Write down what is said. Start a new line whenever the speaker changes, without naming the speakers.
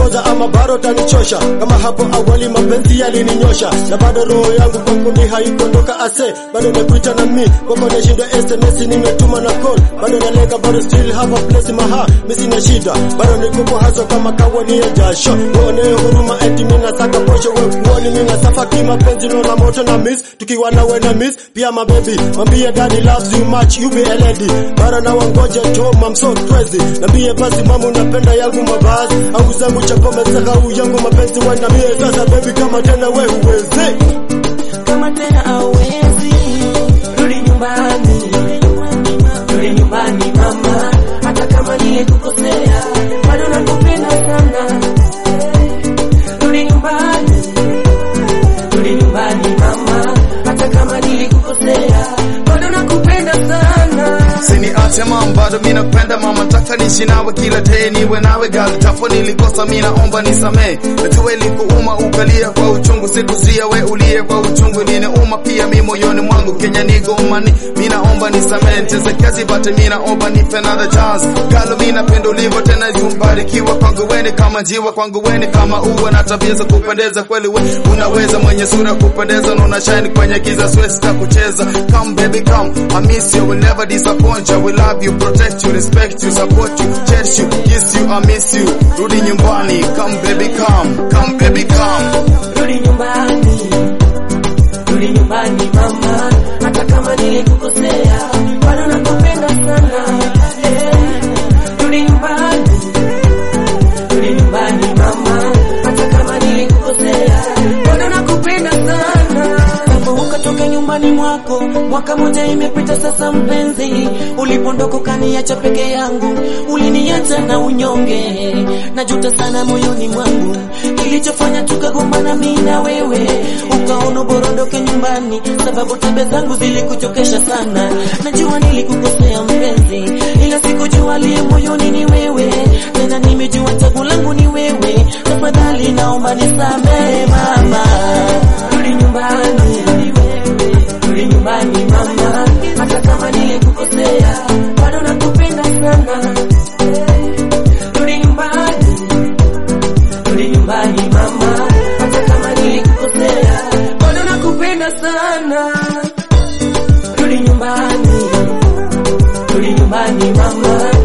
utanichoza ama bado utanichosha. Kama hapo awali mapenzi yalininyosha, na bado roho yangu kwako ni haikuondoka ase. Bado nakuita na mi kwako nashinda SMS nimetuma na call. Bado nalenga bado still have a place maha. Mimi sina shida bado niko haso kama kawani ya jasho. Uone huruma eti mimi nasaka posho. Uone mimi nasafa kimapenzi na moto na miss. Tukiwa nawe na miss pia my baby. Mwambie daddy loves you much, you be a lady. Bara na wangoja to I'm so crazy. Nambie basi mama unapenda yangu mavazi au zangu chakome sahau yangu mapenzi wenda mie sasa baby kama tena wewe uweze.
Kama tena hauwezi rudi nyumbani. Rudi nyumbani mama, hata kama nilikukosea bado nakupenda sana. Rudi nyumbani. Rudi nyumbani mama, hata kama nilikukosea bado nakupenda sana.
Siniache mama, bado mimi nakupenda mama, nataka niishi nawe kila day, niwe nawe girl. Tapo nilikosa mimi naomba nisamee. Najua ilikuuma ukalia kwa uchungu, sikuzia we ulie kwa uchungu. Ninauma pia mimi moyoni mwangu, Kenya nigomani. Mimi naomba nisamee, cheze kazi bate mimi naomba nipe another chance. Girl mimi napenda ulivyo tena yumbarikiwa kwangu wewe kama jiwa kwangu wewe kama uwe na tabia za kupendeza kweli wewe unaweza, mwenye sura kupendeza na una shine kwenye giza, siwezi kucheza. Come baby come, I miss you, will never disappoint you. I will love you, protect you, respect you, support you, cherish you, kiss you, I miss you. Rudi nyumbani, come baby come, come baby come.
Rudi nyumbani. Rudi nyumbani mama, hata kama nilikukosea bado nakupenda sana. Rudi nyumbani. Rudi nyumbani mama, hata kama nilikukosea bado nakupenda sana. Kama ukatoka nyumbani mwako mwaka moja imepita sasa mpenzi, ulipondoka ukaniacha peke yangu, uliniacha na unyonge. Najuta sana moyoni mwangu kilichofanya tukagombana mimi na wewe, ukaona borondoke nyumbani sababu tabia zangu zilikuchokesha sana. Najua nilikukosea mpenzi, ila sikujua aliye moyoni ni wewe, tena nimejua chaguo langu ni wewe. Tafadhali naomba nisamehe mama. Rudi nyumbani. Rudi nyumbani mama, hata kama nilikukosea bado nakupenda sana. Rudi nyumbani. Rudi nyumbani mama, hata kama nilikukosea bado nakupenda sana. Rudi nyumbani. Rudi nyumbani mama.